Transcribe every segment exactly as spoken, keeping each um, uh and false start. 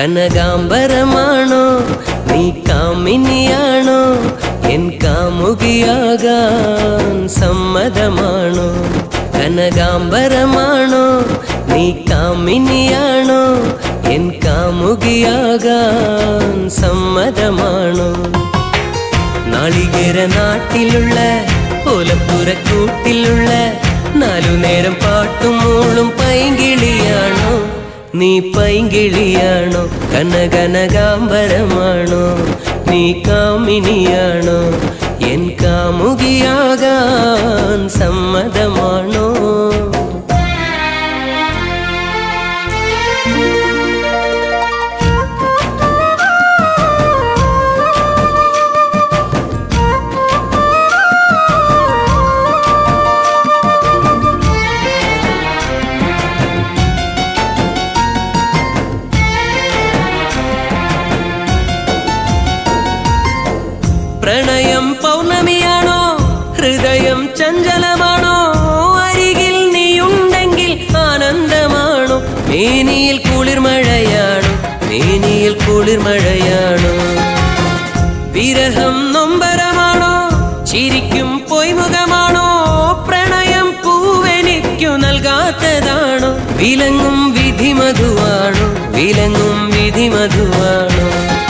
കനകാംബരമാണോ നീ കാമിനിയാണോ എൻ കാമുകിയാകാൻ സമ്മതമാണോ കനകാംബരമാണോ നീ കാമിനിയാണോ എൻ കാമുകിയാകാൻ സമ്മതമാണോ നാളികേര നാട്ടിലുള്ള ഓലപ്പുരക്കൂട്ടിലുള്ള നാലു നേരം പാട്ടും മൂളും പൈങ്കിളിയാണോ നീ പൈങ്കിളിയാണോ കനകനകാംബരമാണോ നീ കാമിനിയാണോ എൻ കാമുകിയാകാൻ സമ്മതമാണോ പ്രണയം പൗർണമിയാണോ ഹൃദയം ചഞ്ചലമാണോ അരികിൽ നീയുണ്ടെങ്കിൽ ആനന്ദമാണോ മേനിയിൽ കുളിർമഴയാണോ മേനിയിൽ കുളിർമഴയാണോ വിരഹം നൊമ്പരമാണോ ചിരിക്കും പൊയ്മുഖമാണോ പ്രണയം പൂവെനിക്കു നൽകാത്തതാണോ വിലങ്ങും വിധിമധുവാണോ വിലങ്ങും വിധിമധുവാണോ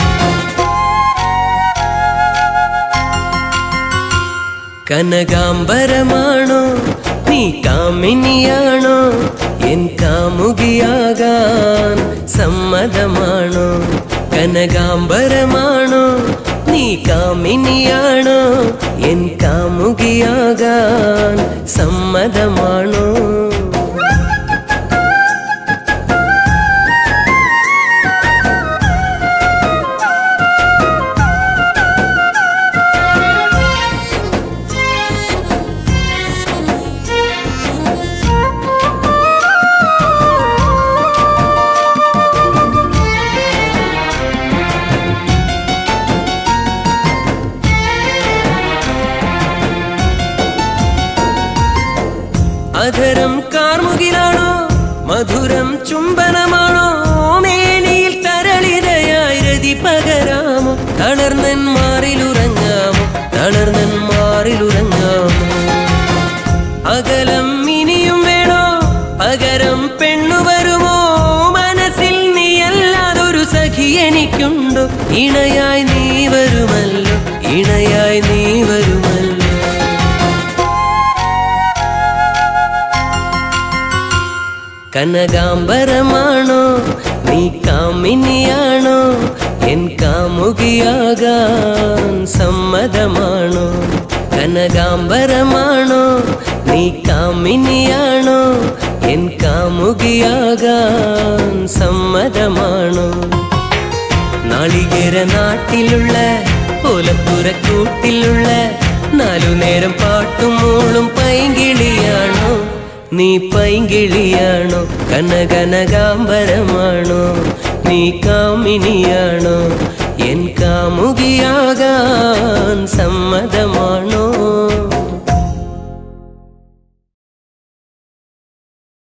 കനകാംബരമാണോ നീ കാമിനിയാണോ എൻ കാമുകിയാകാൻ സമ്മതമാണോ കനകാംബരമാണോ നീ കാമിനിയാണോ എൻ കാമുകിയാകാൻ സമ്മതമാണോ അധരം കാർമുകിലാണോ മധുരം ചുംബനമാണോ മേനിയിൽ തരളിതയായി രതി പകരാമോ തളർന്നൻ മാറിലുറങ്ങാമോ തളർന്നൻ മാറിലുറങ്ങാമോ അകലം ഇനിയും വേണോ പകരം പെണ്ണു വരുമോ മനസ്സിൽ നീയല്ലാതൊരു സഖി എനിക്കുണ്ടോ ഇണയായി നീ വരുമല്ലോ ഇണയായി നീ വരുമല്ലോ കനകാംബരമാണോ നീ കാമിനിയാണോ എൻ കാമുകിയാകാൻ സമ്മതമാണോ കനകാംബരമാണോ നീ കാമിനിയാണോ എൻ കാമുകിയാകാൻ സമ്മതമാണോ നാളികേര നാട്ടിലുള്ള ഓലപ്പുരക്കൂട്ടിലുള്ള നാലു നേരം പാട്ടും മൂളും പൈങ്കിളിയാണോ നീ പൈങ്കിളിയാണോ കനകനകാംബരമാണോ നീ കാമിനിയാണോ എൻ കാമുകിയാകാൻ സമ്മതമാണോ